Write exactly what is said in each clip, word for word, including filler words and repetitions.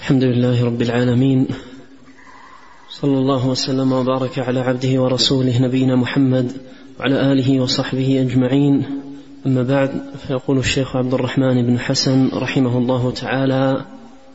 الحمد لله رب العالمين، صلى الله وسلم وبارك على عبده ورسوله نبينا محمد وعلى آله وصحبه أجمعين. أما بعد، فيقول الشيخ عبد الرحمن بن حسن رحمه الله تعالى: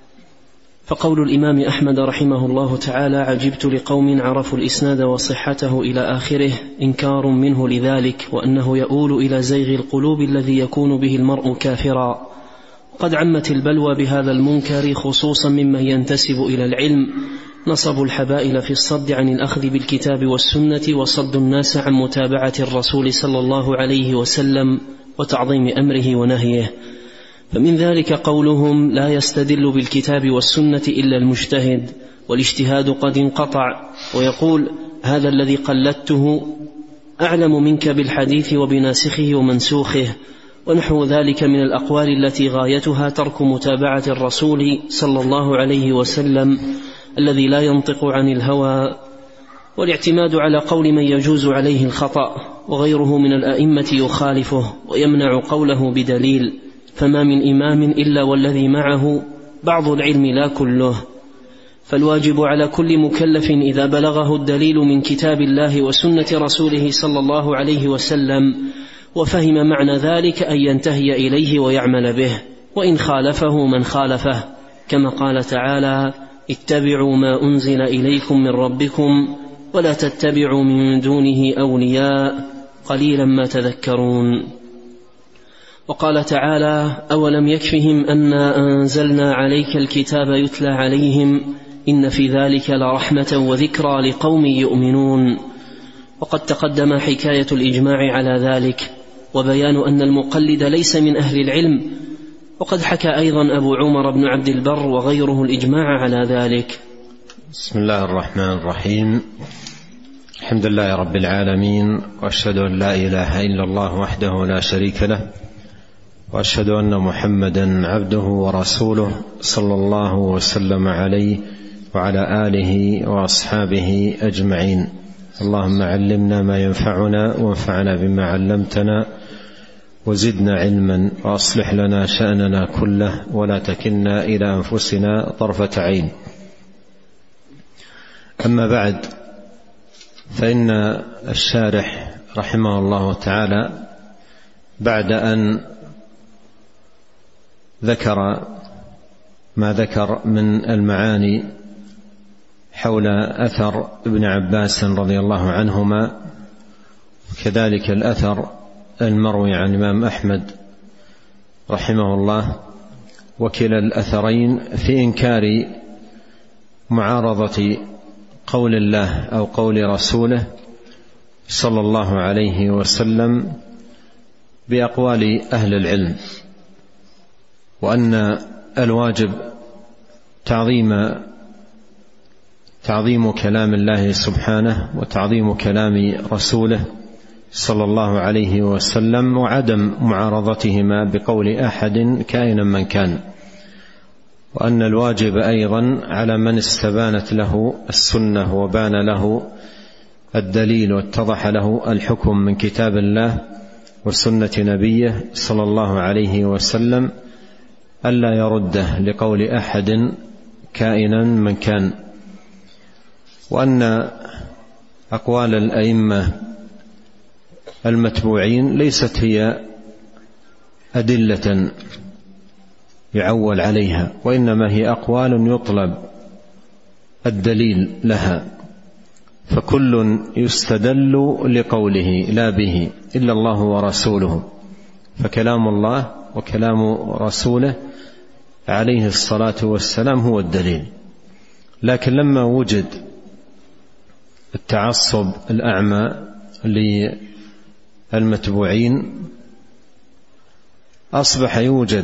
فقول الإمام أحمد رحمه الله تعالى: عجبت لقوم عرفوا الإسناد وصحته إلى آخره، إنكار منه لذلك، وأنه يؤول إلى زيغ القلوب الذي يكون به المرء كافرا. قد عمت البلوى بهذا المنكر خصوصا ممن ينتسب إلى العلم، نصبوا الحبائل في الصد عن الأخذ بالكتاب والسنة، وصدوا الناس عن متابعة الرسول صلى الله عليه وسلم وتعظيم أمره ونهيه. فمن ذلك قولهم: لا يستدل بالكتاب والسنة إلا المجتهد، والاجتهاد قد انقطع. ويقول: هذا الذي قلدته أعلم منك بالحديث وبناسخه ومنسوخه. ونحو ذلك من الأقوال التي غايتها ترك متابعة الرسول صلى الله عليه وسلم الذي لا ينطق عن الهوى، والاعتماد على قول من يجوز عليه الخطأ، وغيره من الأئمة يخالفه ويمنع قوله بدليل. فما من إمام إلا والذي معه بعض العلم لا كله. فالواجب على كل مكلف إذا بلغه الدليل من كتاب الله وسنة رسوله صلى الله عليه وسلم وفهم معنى ذلك أن ينتهي إليه ويعمل به، وإن خالفه من خالفه، كما قال تعالى: اتبعوا ما أنزل إليكم من ربكم ولا تتبعوا من دونه أولياء قليلا ما تذكرون. وقال تعالى: أولم يكفهم أنا أنزلنا عليك الكتاب يتلى عليهم إن في ذلك لرحمة وذكرى لقوم يؤمنون. وقد تقدم حكاية الإجماع على ذلك، وبيان أن المقلد ليس من أهل العلم. وقد حكى أيضا أبو عمر بن عبد البر وغيره الإجماع على ذلك. بسم الله الرحمن الرحيم. الحمد لله رب العالمين، وأشهد أن لا إله إلا الله وحده لا شريك له، وأشهد أن محمدا عبده ورسوله صلى الله وسلم عليه وعلى آله وأصحابه أجمعين. اللهم علمنا ما ينفعنا وانفعنا بما علمتنا وزدنا علما، وأصلح لنا شأننا كله ولا تكلنا إلى أنفسنا طرفة عين. أما بعد، فإن الشارح رحمه الله تعالى بعد أن ذكر ما ذكر من المعاني حول أثر ابن عباس رضي الله عنهما، وكذلك الأثر المروي عن الإمام أحمد رحمه الله، وكلا الأثرين في إنكار معارضة قول الله أو قول رسوله صلى الله عليه وسلم بأقوال أهل العلم، وأن الواجب تعظيم تعظيم كلام الله سبحانه وتعظيم كلام رسوله صلى الله عليه وسلم، وعدم معارضتهما بقول أحد كائنا من كان. وأن الواجب أيضا على من استبانت له السنة وبان له الدليل واتضح له الحكم من كتاب الله وسنة نبيه صلى الله عليه وسلم ألا يرده لقول أحد كائنا من كان. وأن أقوال الأئمة المتبوعين ليست هي أدلة يعول عليها، وإنما هي أقوال يطلب الدليل لها، فكل يستدل لقوله لا به إلا الله ورسوله. فكلام الله وكلام رسوله عليه الصلاة والسلام هو الدليل. لكن لما وجد التعصب الأعمى للمتبوعين، أصبح يوجد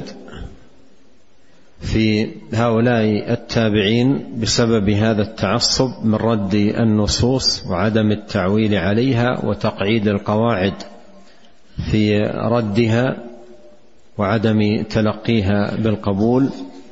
في هؤلاء التابعين بسبب هذا التعصب من رد النصوص وعدم التعويل عليها وتقعيد القواعد في ردها وعدم تلقيها بالقبول.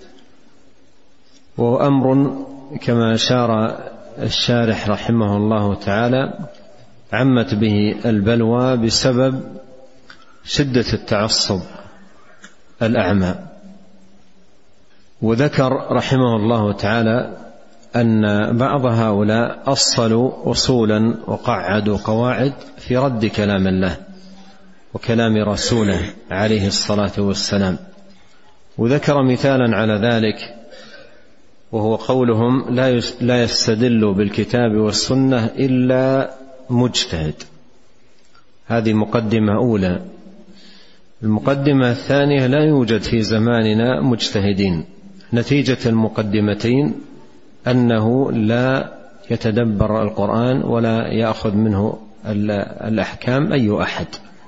وأمر كما أشار الشارح رحمه الله تعالى عمت به البلوى بسبب شدة التعصب الأعمى. وذكر رحمه الله تعالى أن بعض هؤلاء أصلوا أصولا وقعدوا قواعد في رد كلام الله وكلام رسوله عليه الصلاة والسلام. وذكر مثالا على ذلك وهو قولهم لا يستدل بالكتاب والسنة إلا مجتهد. هذه مقدمة أولى. المقدمة الثانية: لا يوجد في زماننا مجتهدين. نتيجة المقدمتين أنه لا يتدبر القرآن ولا يأخذ منه الأحكام أي أحد.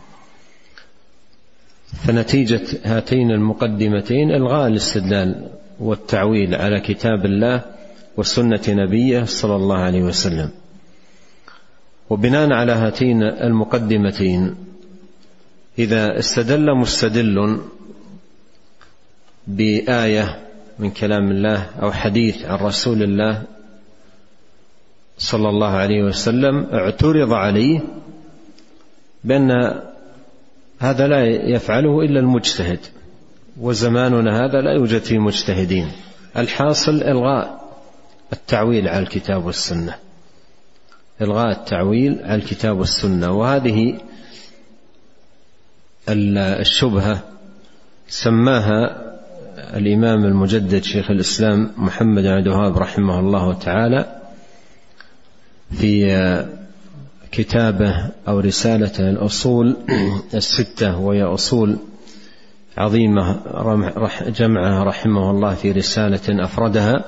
فنتيجة هاتين المقدمتين إلغاء الاستدلال والتعويل على كتاب الله وسنة نبيه صلى الله عليه وسلم. وبناء على هاتين المقدمتين إذا استدل مستدل بآية من كلام الله أو حديث عن رسول الله صلى الله عليه وسلم اعترض عليه بأن هذا لا يفعله إلا المجتهد، وزماننا هذا لا يوجد فيه مجتهدين. الحاصل إلغاء التعويل على الكتاب والسنة، إلغاء التعويل على الكتاب والسنة. وهذه الشبهة سماها الإمام المجدد شيخ الإسلام محمد بن عبد الوهاب رحمه الله تعالى في كتابه أو رسالته الأصول الستة، وهي أصول عظيمة جمعها رحمه الله في رسالة أفردها.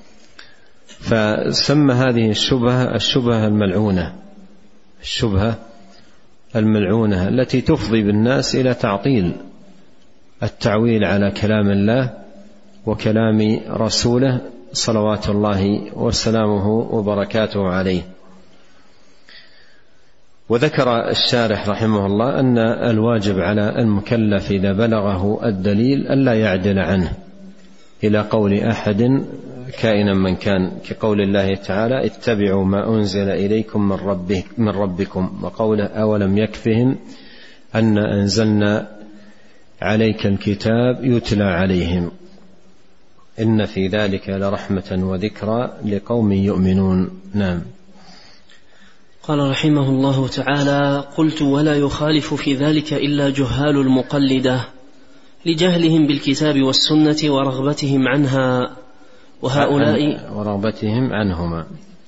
فسمى هذه الشبهة الشبهة الملعونة، الشبهة الملعونة التي تفضي بالناس إلى تعطيل التعويل على كلام الله وكلام رسوله صلوات الله وسلامه وبركاته عليه. وذكر الشارح رحمه الله أن الواجب على المكلف إذا بلغه الدليل ألا يعدل عنه إلى قول أحد كائنا من كان، كقول الله تعالى: اتبعوا ما أنزل إليكم من, ربه من ربكم، وقوله: أولم يكفهم أن أنزلنا عليك الكتاب يتلى عليهم إن في ذلك لرحمة وذكرى لقوم يؤمنون. نعم. قال رحمه الله تعالى: قلت: ولا يخالف في ذلك إلا جهال المقلدة لجهلهم بالكتاب والسنة ورغبتهم عنها، وهؤلاء ورغبتهم عنهما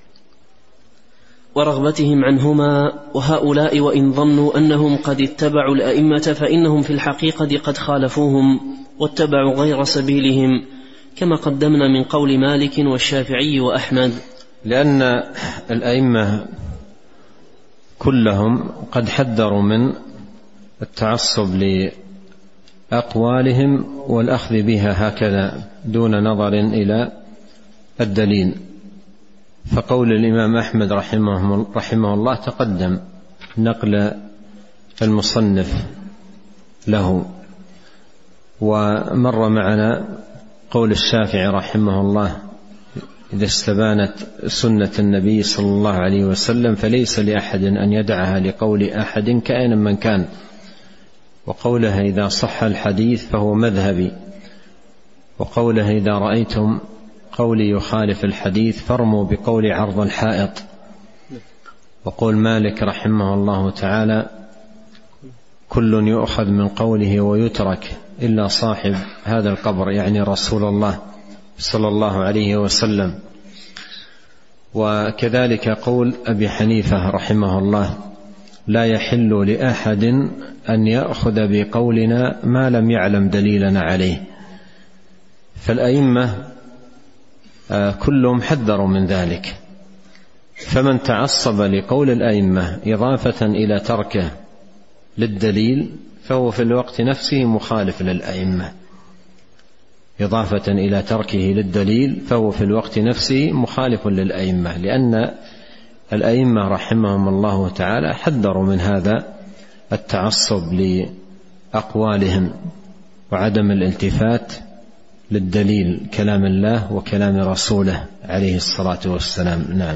ورغبتهم عنهما وهؤلاء وإن ظنوا أنهم قد اتبعوا الأئمة فإنهم في الحقيقة قد خالفوهم واتبعوا غير سبيلهم، كما قدمنا من قول مالك والشافعي وأحمد. لأن الأئمة كلهم قد حذروا من التعصب لأقوالهم والأخذ بها هكذا دون نظر إلى الدليل. فقول الإمام أحمد رحمه, رحمه الله تقدم نقل المصنف له، ومر معنا قول الشافعي رحمه الله: إذا استبانت سنة النبي صلى الله عليه وسلم فليس لأحد أن يدعها لقول أحد كائنا من كان، وقوله: إذا صح الحديث فهو مذهبي، وقوله: إذا رأيتم قولي يخالف الحديث فارموا بقول عرض الحائط. وقول مالك رحمه الله تعالى: كل يؤخذ من قوله ويترك إلا صاحب هذا القبر، يعني رسول الله صلى الله عليه وسلم. وكذلك قول أبي حنيفة رحمه الله: لا يحل لأحد أن يأخذ بقولنا ما لم يعلم دليلنا عليه. فالأئمة كلهم حذروا من ذلك، فمن تعصب لقول الأئمة إضافة إلى تركه للدليل فهو في الوقت نفسه مخالف للأئمة، إضافة إلى تركه للدليل فهو في الوقت نفسه مخالف للأئمة، لأن الأئمة رحمهم الله تعالى حذروا من هذا التعصب لأقوالهم وعدم الالتفات للدليل كلام الله وكلام رسوله عليه الصلاة والسلام. نعم.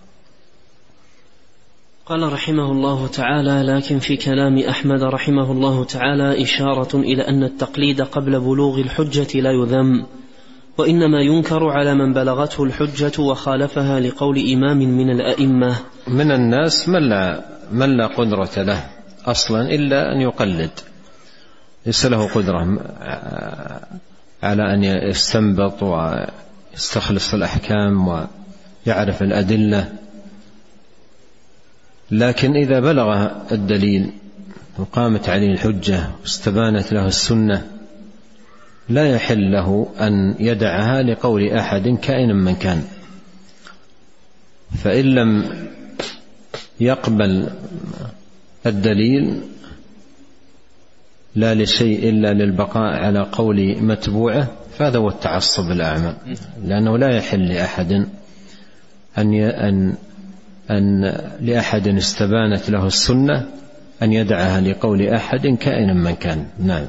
قال رحمه الله تعالى: لكن في كلام أحمد رحمه الله تعالى إشارة إلى أن التقليد قبل بلوغ الحجة لا يذم، وإنما ينكر على من بلغته الحجة وخالفها لقول إمام من الأئمة. من الناس من لا, من لا قدرة له أصلا إلا أن يقلد، ليس له قدرة على أن يستنبط ويستخلص الأحكام ويعرف الأدلة، لكن إذا بلغ الدليل وقامت عليه الحجة واستبانت له السنة لا يحل له أن يدعها لقول أحد كائنا من كان. فإن لم يقبل الدليل لا لشيء إلا للبقاء على قول متبوعه فهذا هو التعصب الأعمى، لأنه لا يحل لأحد أن أن أن لأحد استبانت له السنة أن يدعها لقول أحد كائنا من كان. نعم.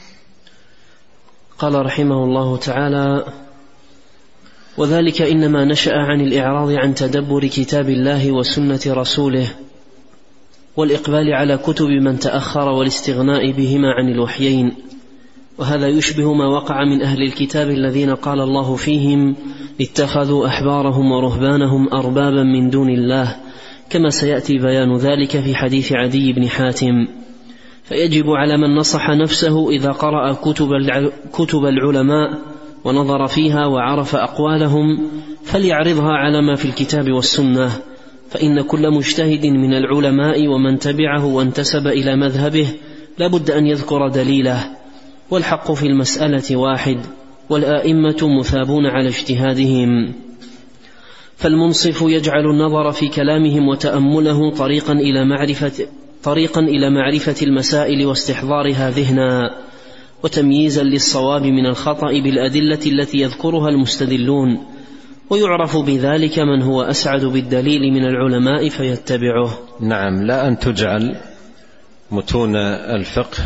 قال رحمه الله تعالى: وذلك إنما نشأ عن الإعراض عن تدبر كتاب الله وسنة رسوله والإقبال على كتب من تأخر والاستغناء بهما عن الوحيين، وهذا يشبه ما وقع من أهل الكتاب الذين قال الله فيهم: اتخذوا أحبارهم ورهبانهم أربابا من دون الله، كما سيأتي بيان ذلك في حديث عدي بن حاتم. فيجب على من نصح نفسه إذا قرأ كتب كتب العلماء ونظر فيها وعرف أقوالهم فليعرضها على ما في الكتاب والسنة، فإن كل مجتهد من العلماء ومن تبعه وانتسب إلى مذهبه لا بد أن يذكر دليله، والحق في المسألة واحد، والآئمة مثابون على اجتهادهم. فالمنصف يجعل النظر في كلامهم وتأمله طريقا إلى معرفة طريقا إلى معرفة المسائل واستحضارها ذهنا، وتمييزا للصواب من الخطأ بالأدلة التي يذكرها المستدلون، ويعرف بذلك من هو أسعد بالدليل من العلماء فيتبعه. نعم. لا أن تجعل متون الفقه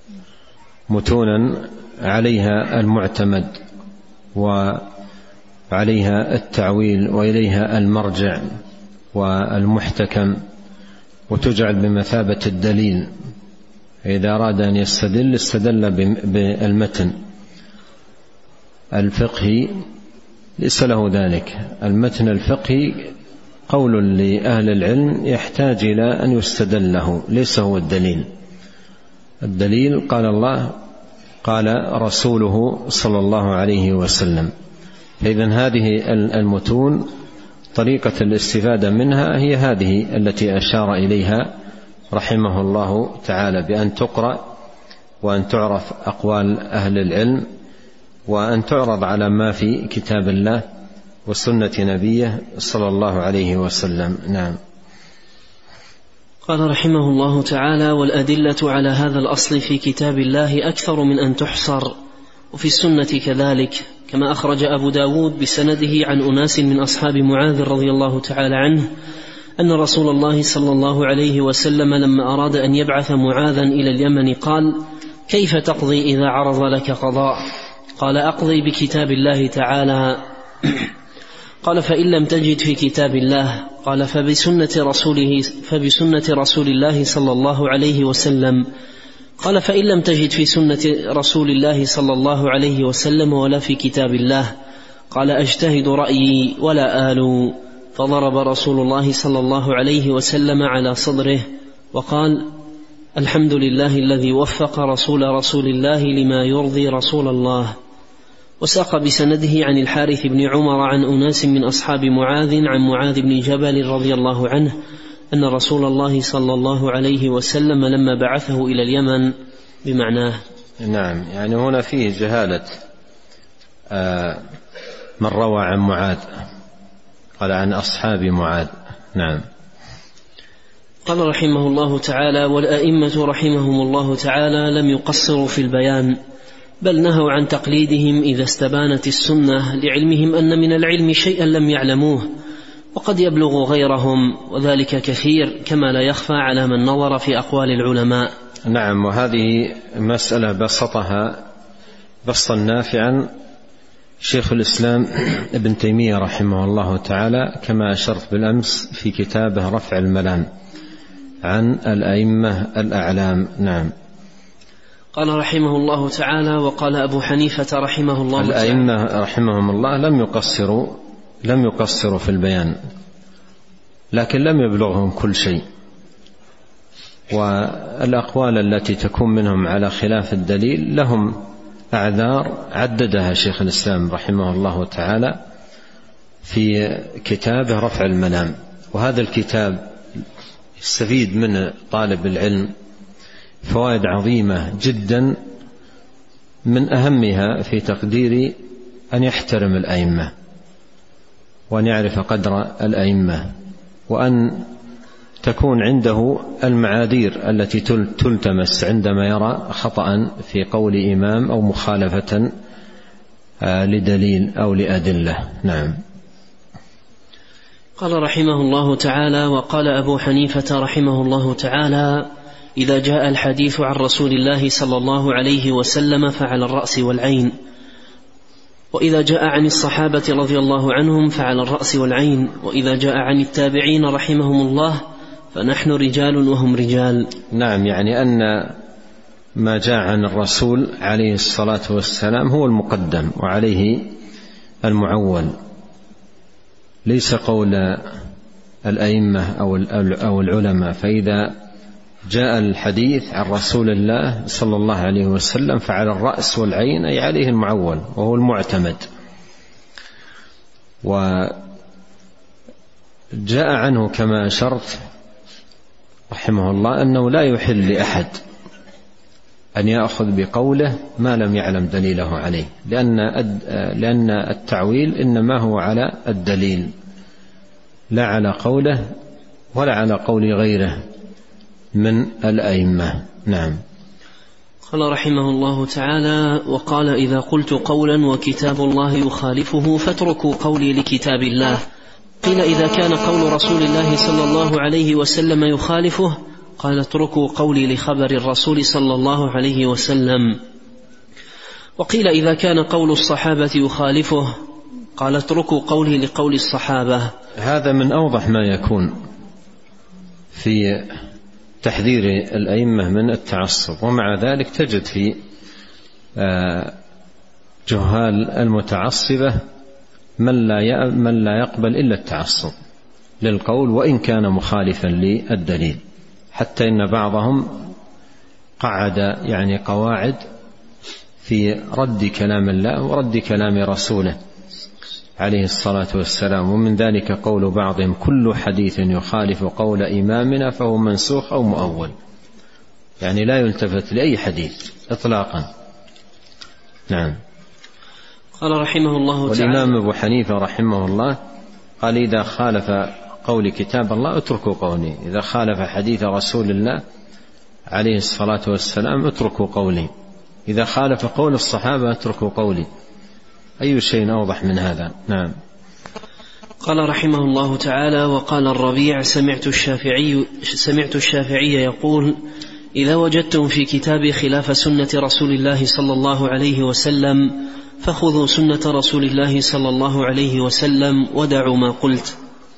متونا عليها المعتمد وعليها التعويل وإليها المرجع والمحتكم، وتجعل بمثابة الدليل. إذا أراد أن يستدل استدل بالمتن الفقهي، ليس له ذلك. المتن الفقهي قول لأهل العلم يحتاج إلى أن يستدل له، ليس هو الدليل. الدليل قال الله قال رسوله صلى الله عليه وسلم. فإذن هذه المتون طريقة الاستفادة منها هي هذه التي أشار إليها رحمه الله تعالى، بأن تقرأ وأن تعرف أقوال أهل العلم وأن تعرض على ما في كتاب الله وسنة نبيه صلى الله عليه وسلم. نعم. قال رحمه الله تعالى: والأدلة على هذا الأصل في كتاب الله أكثر من أن تحصر، وفي السنة كذلك، كما أخرج أبو داود بسنده عن أناس من أصحاب معاذ رضي الله تعالى عنه أن رسول الله صلى الله عليه وسلم لما أراد أن يبعث معاذا إلى اليمن قال: كيف تقضي إذا عرض لك قضاء؟ قال: أقضي بكتاب الله تعالى. قال: فإن لم تجد في كتاب الله؟ قال: فبسنة رسوله فبسنة رسول الله صلى الله عليه وسلم. قال: فإن لم تجد في سنة رسول الله صلى الله عليه وسلم ولا في كتاب الله؟ قال: أجتهد رأيي ولا آل. فضرب رسول الله صلى الله عليه وسلم على صدره وقال: الحمد لله الذي وفق رسول رسول الله لما يرضي رسول الله. وساق بسنده عن الحارث بن عمر عن أناس من أصحاب معاذ عن معاذ بن جبل رضي الله عنه أن رسول الله صلى الله عليه وسلم لما بعثه إلى اليمن بمعناه. نعم. يعني هنا فيه جهالة من روى عن معاذ، قال عن أصحاب معاذ. نعم. قال رحمه الله تعالى: والأئمة رحمهم الله تعالى لم يقصروا في البيان، بل نهوا عن تقليدهم إذا استبانت السنة، لعلمهم أن من العلم شيئا لم يعلموه وقد يبلغ غيرهم، وذلك كثير كما لا يخفى على من نظر في أقوال العلماء. نعم. وهذه مسألة بسطها بسطا نافعا شيخ الإسلام ابن تيمية رحمه الله تعالى، كما أشرت بالأمس في كتابه رفع الملام عن الأئمة الأعلام. نعم. قال رحمه الله تعالى: وقال أبو حنيفة رحمه الله تعالى: الأئمة رحمهم الله لم يقصروا لم يقصروا في البيان، لكن لم يبلغهم كل شيء، والأقوال التي تكون منهم على خلاف الدليل لهم أعذار عددها شيخ الإسلام رحمه الله تعالى في كتابه رفع الملام. وهذا الكتاب يستفيد من طالب العلم فوائد عظيمة جدا، من أهمها في تقدير أن يحترم الأئمة وأن يعرف قدر الأئمة، وأن تكون عنده المعاذير التي تلتمس عندما يرى خطأ في قول إمام أو مخالفة لدليل أو لأدلة. نعم. قال رحمه الله تعالى: وقال أبو حنيفة رحمه الله تعالى: إذا جاء الحديث عن رسول الله صلى الله عليه وسلم فعلى الرأس والعين، وإذا جاء عن الصحابة رضي الله عنهم فعلى الرأس والعين، وإذا جاء عن التابعين رحمهم الله فنحن رجال وهم رجال. نعم، يعني أن ما جاء عن الرسول عليه الصلاة والسلام هو المقدم وعليه المعول، ليس قول الأئمة أو العلماء. فإذا جاء الحديث عن رسول الله صلى الله عليه وسلم فعلى الرأس والعين، أي عليه المعول وهو المعتمد. وجاء عنه كما أشرت رحمه الله أنه لا يحل لأحد أن يأخذ بقوله ما لم يعلم دليله عليه، لأن لأن التعويل إنما هو على الدليل لا على قوله ولا على قول غيره من الأئمة. نعم. قال رحمه الله تعالى: وقال: إذا قلت قولا وكتاب الله يخالفه فاتركوا قولي لكتاب الله. قيل: إذا كان قول رسول الله صلى الله عليه وسلم يخالفه، قال: اتركوا قولي لخبر الرسول صلى الله عليه وسلم. وقيل: إذا كان قول الصحابة يخالفه، قال: اتركوا قولي لقول الصحابة. هذا من أوضح ما يكون في تحذير الأئمة من التعصب، ومع ذلك تجد في جهال المتعصبة من لا من لا يقبل إلا التعصب للقول وإن كان مخالفا للدليل، حتى إن بعضهم قعد يعني قواعد في رد كلام الله ورد كلام رسوله عليه الصلاة والسلام. ومن ذلك قول بعضهم: كل حديث يخالف قول إمامنا فهو منسوخ أو مؤول، يعني لا يلتفت لأي حديث إطلاقا. نعم. قال رحمه الله تعالى: والإمام أبو حنيفة رحمه الله قال: إذا خالف قول كتاب الله اتركوا قولي، إذا خالف حديث رسول الله عليه الصلاة والسلام اتركوا قولي، إذا خالف قول الصحابة اتركوا قولي. أي شيء أوضح من هذا؟ نعم. قال رحمه الله تعالى: وقال الربيع: سمعت الشافعي, سمعت الشافعي يقول: إذا وجدتم في كتابي خلاف سنة رسول الله صلى الله عليه وسلم فخذوا سنة رسول الله صلى الله عليه وسلم ودعوا ما قلت.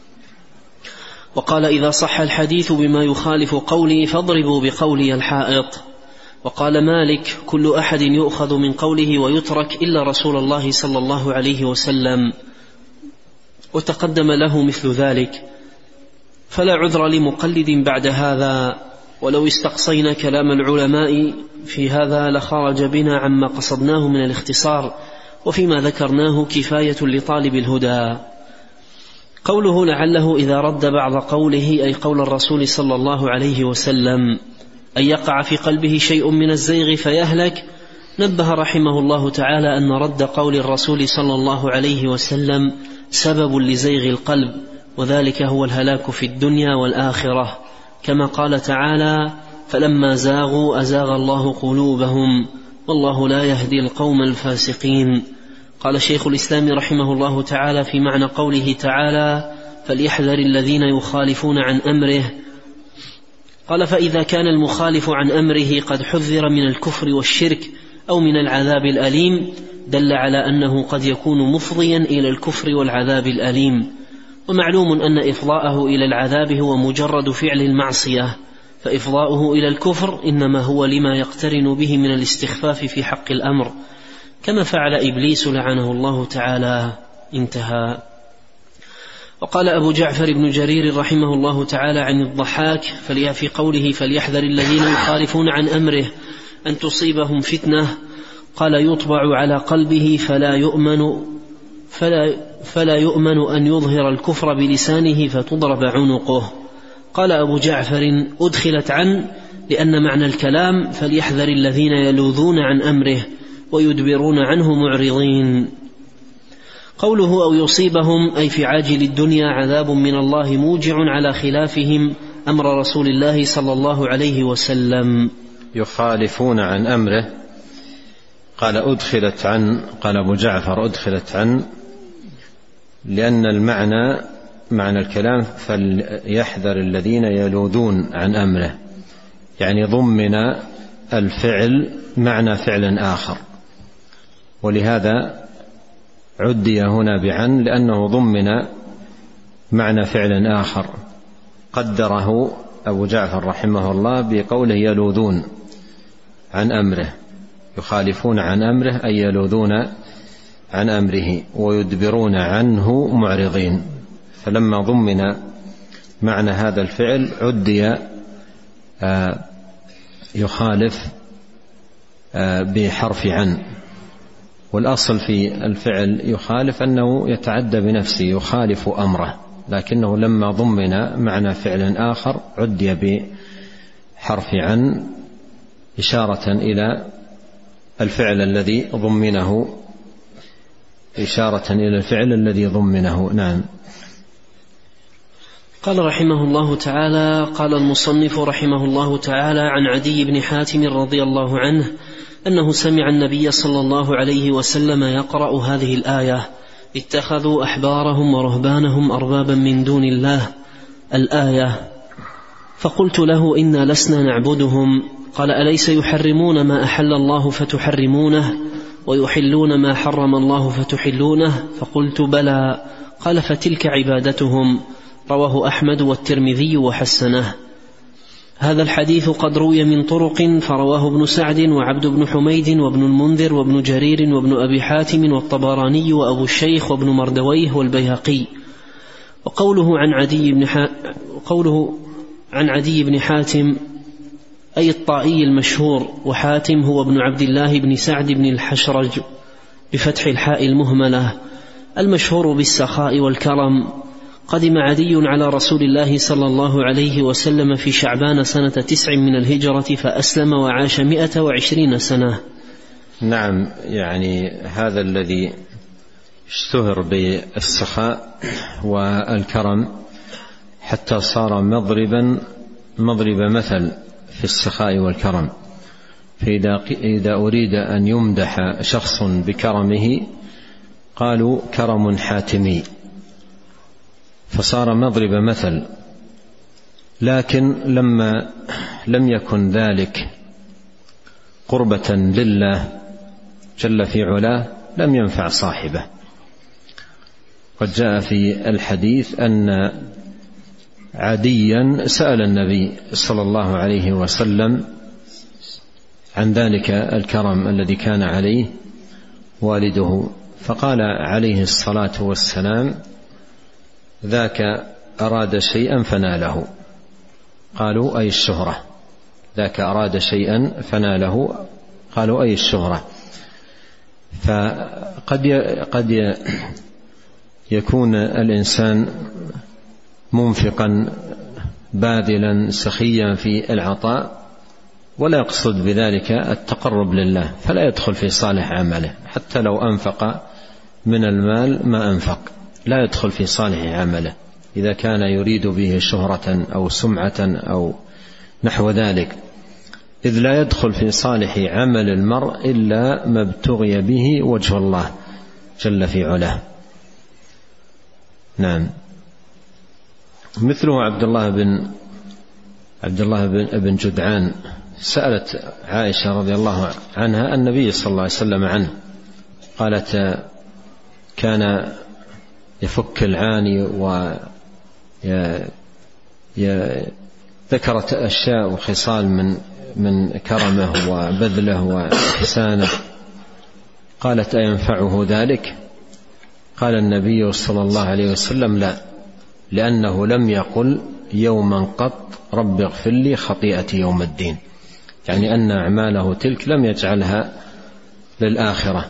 وقال: إذا صح الحديث بما يخالف قولي فاضربوا بقولي الحائط. وقال مالك: كل أحد يؤخذ من قوله ويترك إلا رسول الله صلى الله عليه وسلم. وتقدم له مثل ذلك، فلا عذر لمقلد بعد هذا. ولو استقصينا كلام العلماء في هذا لخرج بنا عما قصدناه من الاختصار، وفيما ذكرناه كفاية لطالب الهدى. قوله لعله إذا رد بعض قوله أي قول الرسول صلى الله عليه وسلم أن يقع في قلبه شيء من الزيغ فيهلك، نبه رحمه الله تعالى أن رد قول الرسول صلى الله عليه وسلم سبب لزيغ القلب، وذلك هو الهلاك في الدنيا والآخرة، كما قال تعالى: فلما زاغوا أزاغ الله قلوبهم والله لا يهدي القوم الفاسقين. قال شيخ الإسلام رحمه الله تعالى في معنى قوله تعالى: فليحذر الذين يخالفون عن أمره، قال: فإذا كان المخالف عن أمره قد حذر من الكفر والشرك أو من العذاب الأليم دل على أنه قد يكون مفضيا إلى الكفر والعذاب الأليم. ومعلوم أن إفضاءه إلى العذاب هو مجرد فعل المعصية، فإفضاؤه إلى الكفر إنما هو لما يقترن به من الاستخفاف في حق الأمر، كما فعل إبليس لعنه الله تعالى. انتهى. وقال أبو جعفر بن جرير رحمه الله تعالى عن الضحاك في قوله فليحذر الذين يخالفون عن أمره أن تصيبهم فتنة، قال يطبع على قلبه فلا يؤمن, فلا, فلا يؤمن أن يظهر الكفر بلسانه فتضرب عنقه. قال أبو جعفر أدخلت عن لأن معنى الكلام فليحذر الذين يلوذون عن أمره ويدبرون عنه معرضين. قوله أو يصيبهم أي في عاجل الدنيا عذاب من الله موجع على خلافهم أمر رسول الله صلى الله عليه وسلم. يخالفون عن أمره. قال أدخلت عن، قال أبو جعفر أدخلت عن لأن المعنى معنى الكلام فليحذر الذين يلوذون عن أمره، يعني ضمن الفعل معنى فعل آخر، ولهذا عدي هنا بعن لأنه ضمن معنى فعل آخر قدره أبو جعفر رحمه الله بقوله يلوذون عن أمره، يخالفون عن أمره أي يلوذون عن أمره ويدبرون عنه معرضين. فلما ضمن معنى هذا الفعل عدي يخالف بحرف عن، والأصل في الفعل يخالف أنه يتعدى بنفسه يخالف أمره، لكنه لما ضمن معنى فعل آخر عدي بحرف عن إشارة إلى الفعل الذي ضمنه إشارة إلى الفعل الذي ضمنه. نعم. قال رحمه الله تعالى قال المصنف رحمه الله تعالى عن عدي بن حاتم رضي الله عنه أنه سمع النبي صلى الله عليه وسلم يقرأ هذه الآية اتخذوا أحبارهم ورهبانهم أربابا من دون الله الآية، فقلت له إنا لسنا نعبدهم. قال أليس يحرمون ما أحل الله فتحرمونه ويحلون ما حرم الله فتحلونه؟ فقلت بلى. قال فتلك عبادتهم. رواه أحمد والترمذي وحسنه. هذا الحديث قد روي من طرق، فرواه ابن سعد وعبد بن حميد وابن المنذر وابن جرير وابن أبي حاتم والطبراني وأبو الشيخ وابن مردويه والبيهقي. وقوله عن عدي بن ح... قوله عن عدي بن حاتم أي الطائي المشهور، وحاتم هو ابن عبد الله بن سعد بن الحشرج بفتح الحاء المهملة المشهور بالسخاء والكرم. قدم عدي على رسول الله صلى الله عليه وسلم في شعبان سنة تسع من الهجرة فأسلم وعاش مئة وعشرين سنة. نعم، يعني هذا الذي اشتهر بالسخاء والكرم حتى صار مضربا مضرب مثل في السخاء والكرم. فإذا أريد أن يمدح شخص بكرمه قالوا كرم حاتمي، فصار مضرب مثل. لكن لما لم يكن ذلك قربة لله جل في علاه لم ينفع صاحبه. قد جاء في الحديث أن عديا سأل النبي صلى الله عليه وسلم عن ذلك الكرم الذي كان عليه والده، فقال عليه الصلاة والسلام ذاك أراد شيئا فناله. قالوا أي الشهرة؟ ذاك أراد شيئا فناله، قالوا أي الشهرة؟ فقد قد يكون الإنسان منفقا باذلا سخيا في العطاء ولا يقصد بذلك التقرب لله، فلا يدخل في صالح عمله، حتى لو أنفق من المال ما أنفق لا يدخل في صالح عمله إذا كان يريد به شهرة أو سمعة أو نحو ذلك، إذ لا يدخل في صالح عمل المرء إلا ما ابتغي به وجه الله جل في علاه. نعم. مثله عبد الله بن عبد الله بن ابن جدعان سألت عائشة رضي الله عنها النبي صلى الله عليه وسلم عنه، قالت كان يفك العاني ذكرت أشياء وخصال من من كرمه وبذله وإحسانه، قالت أينفعه ذلك؟ قال النبي صلى الله عليه وسلم لا، لأنه لم يقل يوما قط رب اغفر لي خطيئتي يوم الدين، يعني أن أعماله تلك لم يجعلها للآخرة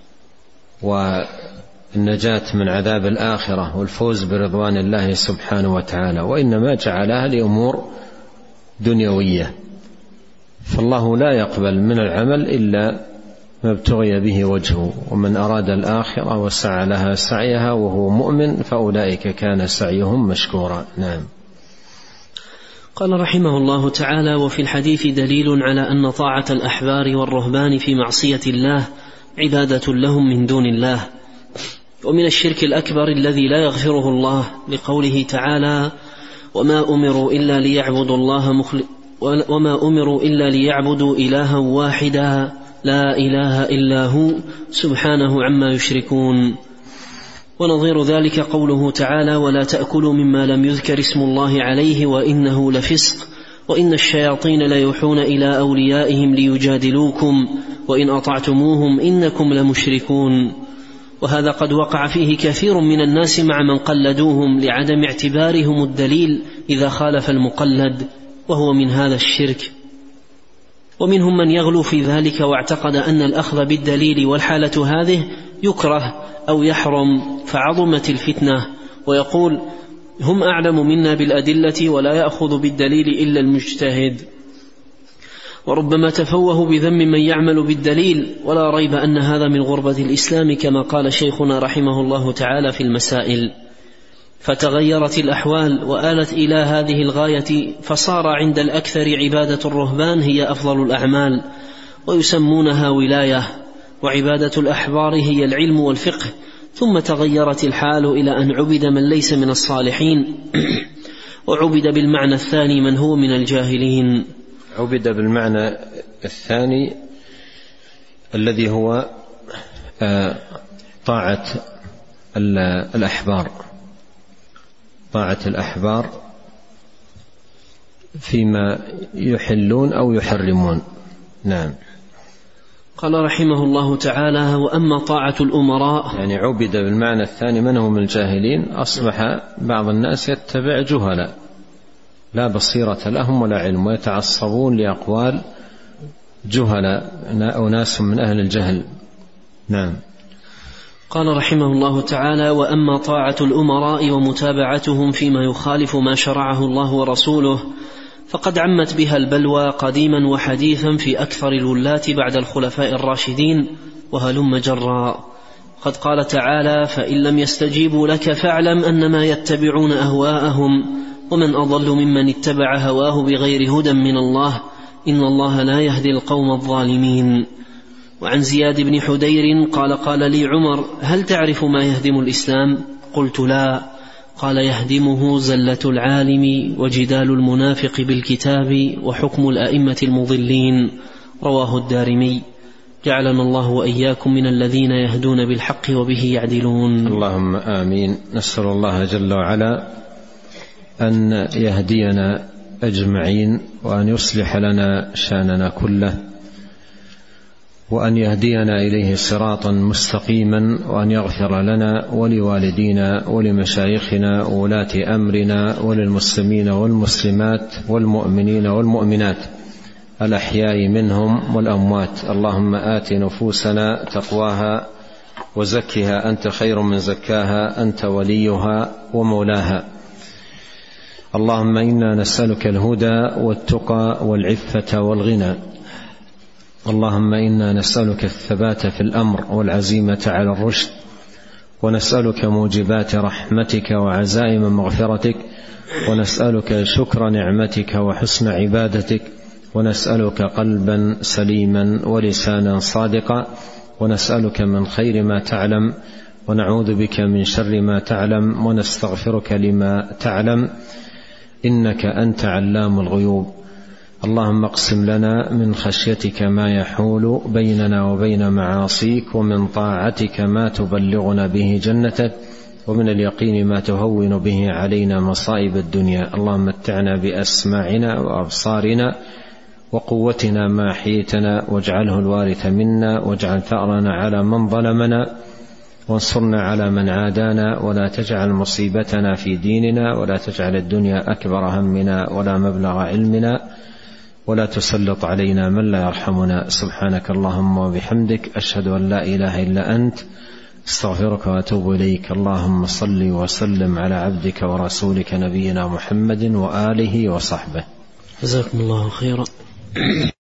والنجاة من عذاب الآخرة والفوز برضوان الله سبحانه وتعالى، وإنما جعلها لأمور دنيوية. فالله لا يقبل من العمل إلا ما ابتغي به وجهه، ومن أراد الآخرة وسعى لها سعيها وهو مؤمن فأولئك كان سعيهم مشكورا. نعم. قال رحمه الله تعالى: وفي الحديث دليل على أن طاعة الأحبار والرهبان في معصية الله عبادة لهم من دون الله، ومن الشرك الأكبر الذي لا يغفره الله، لقوله تعالى: وما أمروا إلا ليعبدوا الله مخل... وما أمروا إلا ليعبدوا إلها واحدا لا إله إلا هو سبحانه عما يشركون. ونظير ذلك قوله تعالى: ولا تأكلوا مما لم يذكر اسم الله عليه وإنه لفسق وإن الشياطين ليوحون إلى أوليائهم ليجادلوكم وإن أطعتموهم إنكم لمشركون. وهذا قد وقع فيه كثير من الناس مع من قلدوهم لعدم اعتبارهم الدليل إذا خالف المقلد، وهو من هذا الشرك. ومنهم من يغلو في ذلك واعتقد أن الأخذ بالدليل والحالة هذه يكره أو يحرم، فعظمت الفتنة، ويقول: هم أعلم منا بالأدلة ولا يأخذ بالدليل إلا المجتهد. وربما تفوه بذم من يعمل بالدليل، ولا ريب أن هذا من غربة الإسلام كما قال شيخنا رحمه الله تعالى في المسائل. فتغيرت الأحوال وآلت إلى هذه الغاية، فصار عند الأكثر عبادة الرهبان هي أفضل الأعمال ويسمونها ولاية، وعبادة الأحبار هي العلم والفقه. ثم تغيرت الحال إلى أن عبد من ليس من الصالحين وعبد بالمعنى الثاني من هو من الجاهلين. عبد بالمعنى الثاني الذي هو طاعة الأحبار، طاعة الأحبار فيما يحلون أو يحرمون. نعم. قال رحمه الله تعالى: وأما طاعة الأمراء، يعني عبد بالمعنى الثاني من هم الجاهلين، أصبح بعض الناس يتبع جهلاء لا بصيرة لهم ولا علم، ويتعصبون لأقوال جهلاء أو ناس من أهل الجهل. نعم. قال رحمه الله تعالى: وأما طاعة الأمراء ومتابعتهم فيما يخالف ما شرعه الله ورسوله فقد عمت بها البلوى قديما وحديثا في أكثر الولاة بعد الخلفاء الراشدين وهلم جرا. قد قال تعالى: فإن لم يستجيبوا لك فاعلم أنما يتبعون أهواءهم ومن أضل ممن اتبع هواه بغير هدى من الله إن الله لا يهدي القوم الظالمين. وعن زياد بن حدير قال: قال لي عمر: هل تعرف ما يهدم الإسلام؟ قلت: لا. قال: يهدمه زلة العالم وجدال المنافق بالكتاب وحكم الأئمة المضلين. رواه الدارمي. جعلنا الله وإياكم من الذين يهدون بالحق وبه يعدلون. اللهم آمين. نسأل الله جل وعلا أن يهدينا أجمعين، وأن يصلح لنا شأننا كله، وأن يهدينا إليه صراطا مستقيما، وأن يغفر لنا ولوالدينا ولمشايخنا وولاة أمرنا وللمسلمين والمسلمات والمؤمنين والمؤمنات الأحياء منهم والأموات. اللهم آت نفوسنا تقواها وزكها أنت خير من زكاها أنت وليها ومولاها. اللهم إنا نسألك الهدى والتقى والعفة والغنى. اللهم إنا نسألك الثبات في الأمر والعزيمة على الرشد، ونسألك موجبات رحمتك وعزائم مغفرتك، ونسألك شكر نعمتك وحسن عبادتك، ونسألك قلبا سليما ولسانا صادقا، ونسألك من خير ما تعلم، ونعوذ بك من شر ما تعلم، ونستغفرك لما تعلم، إنك أنت علام الغيوب. اللهم اقسم لنا من خشيتك ما يحول بيننا وبين معاصيك، ومن طاعتك ما تبلغنا به جنتك، ومن اليقين ما تهون به علينا مصائب الدنيا. اللهم متعنا بأسماعنا وأبصارنا وقوتنا ما أحييتنا، واجعله الوارث منا، واجعل ثأرنا على من ظلمنا، وانصرنا على من عادانا، ولا تجعل مصيبتنا في ديننا، ولا تجعل الدنيا أكبر همنا ولا مبلغ علمنا، ولا تسلط علينا من لا يرحمنا. سبحانك اللهم وبحمدك، أشهد أن لا إله إلا أنت، استغفرك وأتوب إليك. اللهم صل وسلم على عبدك ورسولك نبينا محمد وآله وصحبه. جزاكم الله خيرا.